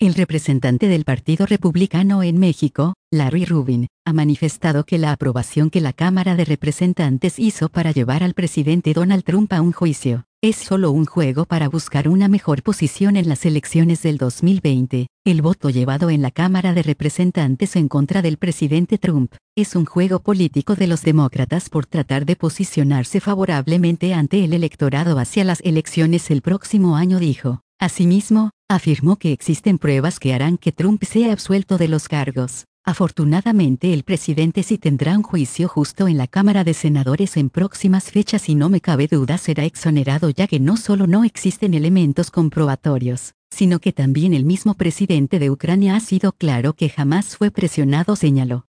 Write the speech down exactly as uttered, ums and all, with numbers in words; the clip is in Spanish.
El representante del Partido Republicano en México, Larry Rubin, ha manifestado que la aprobación que la Cámara de Representantes hizo para llevar al presidente Donald Trump a un juicio, es solo un juego para buscar una mejor posición en las elecciones del dos mil veinte. El voto llevado en la Cámara de Representantes en contra del presidente Trump, es un juego político de los demócratas por tratar de posicionarse favorablemente ante el electorado hacia las elecciones el próximo año, dijo. Asimismo, afirmó que existen pruebas que harán que Trump sea absuelto de los cargos. Afortunadamente el presidente sí tendrá un juicio justo en la Cámara de Senadores en próximas fechas y no me cabe duda será exonerado, ya que no solo no existen elementos comprobatorios, sino que también el mismo presidente de Ucrania ha sido claro que jamás fue presionado, señaló.